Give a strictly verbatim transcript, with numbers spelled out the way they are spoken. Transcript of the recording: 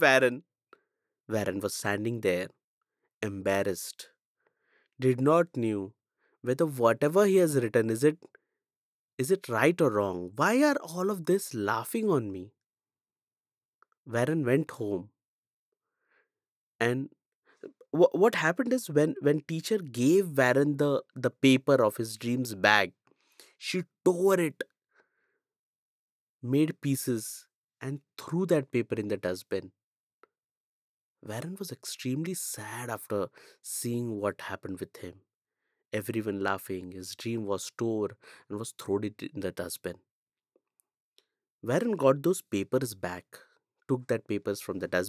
Warren. Warren was standing there, embarrassed, did not knew whether whatever he has written is it is it right or wrong. Why are all of this laughing on me? Warren went home, and wh- what happened is when when teacher gave Warren the the paper of his dreams bag, she tore it, made pieces, and threw that paper in the dustbin. Warren was extremely sad after seeing what happened with him. Everyone laughing, his dream was tore and was thrown it in the dustbin. Warren got those papers back, took that papers from the dustbin